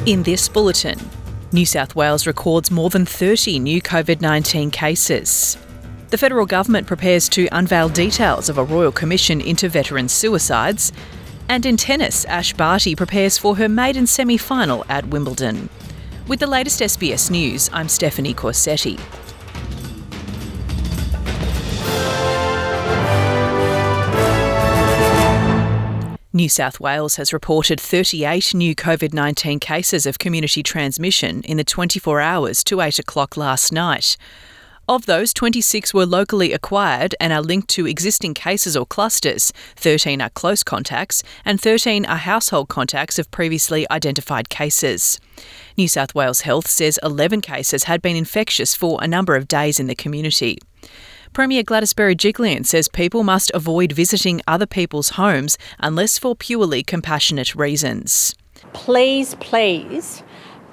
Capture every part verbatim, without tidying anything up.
In this bulletin, New South Wales records more than thirty new COVID nineteen cases. The federal government prepares to unveil details of a royal commission into veteran suicides. And in tennis, Ash Barty prepares for her maiden semi-final at Wimbledon. With the latest S B S News, I'm Stephanie Corsetti. New South Wales has reported thirty-eight new COVID nineteen cases of community transmission in the twenty-four hours to eight o'clock last night. Of those, twenty-six were locally acquired and are linked to existing cases or clusters, thirteen are close contacts, and thirteen are household contacts of previously identified cases. New South Wales Health says eleven cases had been infectious for a number of days in the community. Premier Gladys Berejiklian says people must avoid visiting other people's homes unless for purely compassionate reasons. Please, please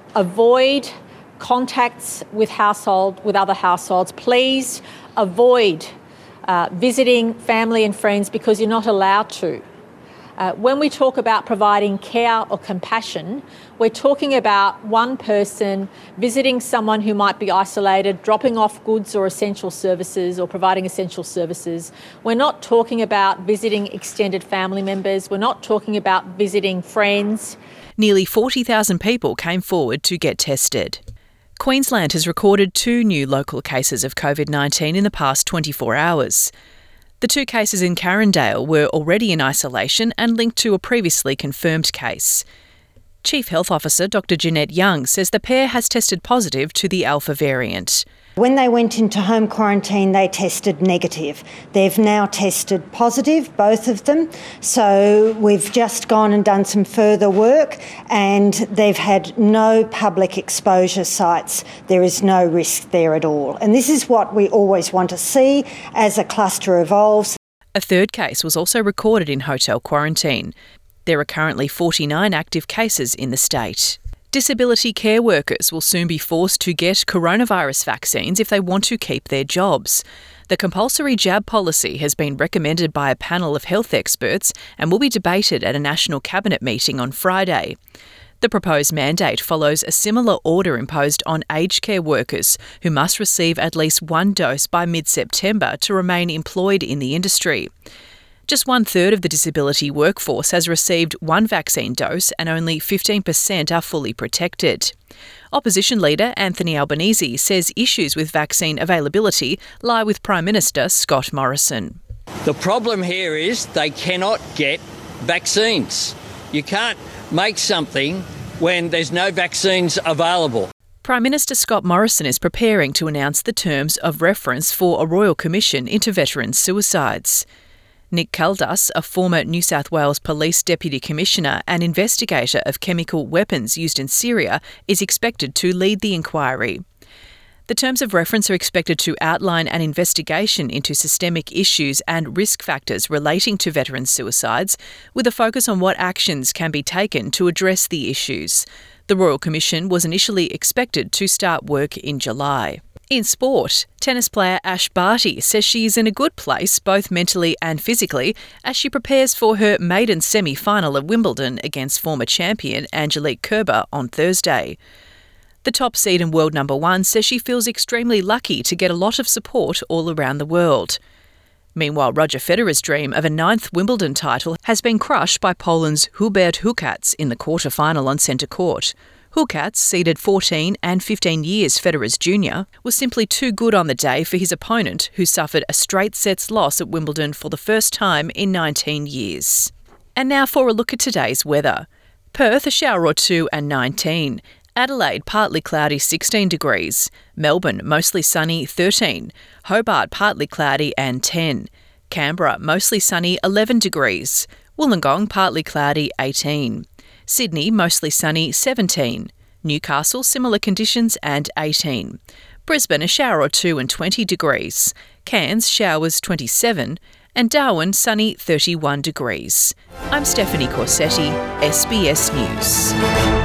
avoid contacts with household, with other households. Please avoid uh, visiting family and friends because you're not allowed to. Uh, when we talk about providing care or compassion, we're talking about one person visiting someone who might be isolated, dropping off goods or essential services or providing essential services. We're not talking about visiting extended family members. We're not talking about visiting friends. Nearly forty thousand people came forward to get tested. Queensland has recorded two new local cases of COVID nineteen in the past twenty-four hours. The two cases in Carindale were already in isolation and linked to a previously confirmed case. Chief Health Officer Doctor Jeanette Young says the pair has tested positive to the Alpha variant. When they went into home quarantine, they tested negative. They've now tested positive, both of them. So we've just gone and done some further work and they've had no public exposure sites. There is no risk there at all. And this is what we always want to see as a cluster evolves. A third case was also recorded in hotel quarantine. There are currently forty-nine active cases in the state. Disability care workers will soon be forced to get coronavirus vaccines if they want to keep their jobs. The compulsory jab policy has been recommended by a panel of health experts and will be debated at a National Cabinet meeting on Friday. The proposed mandate follows a similar order imposed on aged care workers who must receive at least one dose by mid-September to remain employed in the industry. Just one-third of the disability workforce has received one vaccine dose and only fifteen percent are fully protected. Opposition leader Anthony Albanese says issues with vaccine availability lie with Prime Minister Scott Morrison. The problem here is they cannot get vaccines. You can't make something when there's no vaccines available. Prime Minister Scott Morrison is preparing to announce the terms of reference for a royal commission into veteran suicides. Nick Caldas, a former New South Wales Police Deputy Commissioner and investigator of chemical weapons used in Syria, is expected to lead the inquiry. The terms of reference are expected to outline an investigation into systemic issues and risk factors relating to veteran suicides, with a focus on what actions can be taken to address the issues. The Royal Commission was initially expected to start work in July. In sport, tennis player Ash Barty says she is in a good place both mentally and physically as she prepares for her maiden semi-final at Wimbledon against former champion Angelique Kerber on Thursday. The top seed and world number one says she feels extremely lucky to get a lot of support all around the world. Meanwhile, Roger Federer's dream of a ninth Wimbledon title has been crushed by Poland's Hubert Hurkacz in the quarter-final on centre court. Hurkacz, seeded fourteen and fifteen years Federer's junior, was simply too good on the day for his opponent, who suffered a straight sets loss at Wimbledon for the first time in nineteen years. And now for a look at today's weather. Perth, a shower or two and nineteen. Adelaide, partly cloudy, sixteen degrees. Melbourne, mostly sunny, thirteen. Hobart, partly cloudy and ten. Canberra, mostly sunny, eleven degrees. Wollongong, partly cloudy, eighteen. Sydney, mostly sunny, seventeen. Newcastle, similar conditions and eighteen. Brisbane, a shower or two and twenty degrees. Cairns, showers, twenty-seven. And Darwin, sunny, thirty-one degrees. I'm Stephanie Corsetti, S B S News.